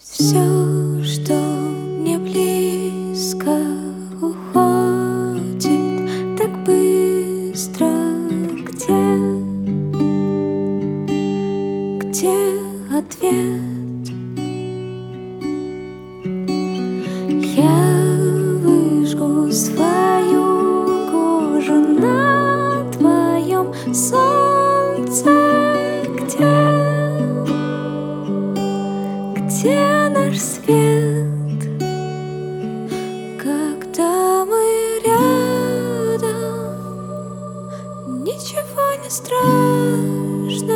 Все, что мне близко, уходит так быстро. Где ответ? Я выжгу свою кожу на твоем солнце. Где наш свет, когда мы рядом? Ничего не страшно,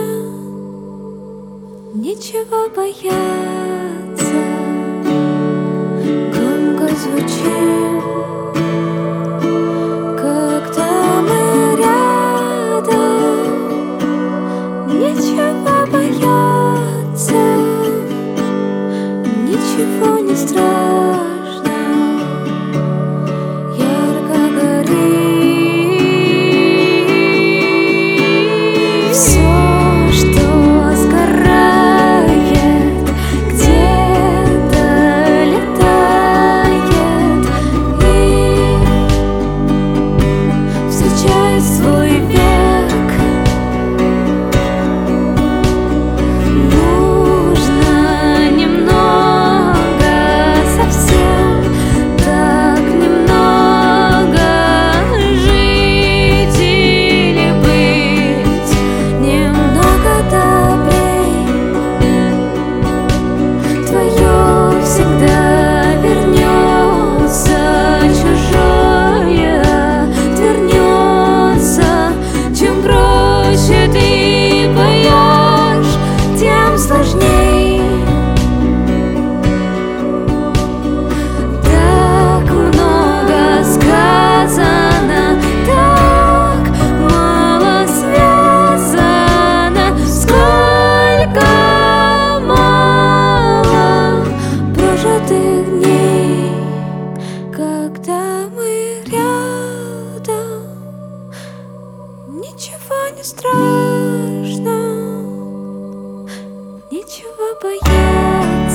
нечего бояться. Громко звучим, когда мы рядом. Нечего бояться, ничего не страшно, ярко горит. Все, что сгорает, где-то летает и встречает свой век. Нужно немного, совсем так немного жить или быть немного добрей. Твое всегда вернется, чужое отвернется. Чем проще ты поешь, тем сложней. Так много сказано, так мало связано. Сколько мало прожитых дней, когда мы рядом. Ничего не страшно, нечего бояться.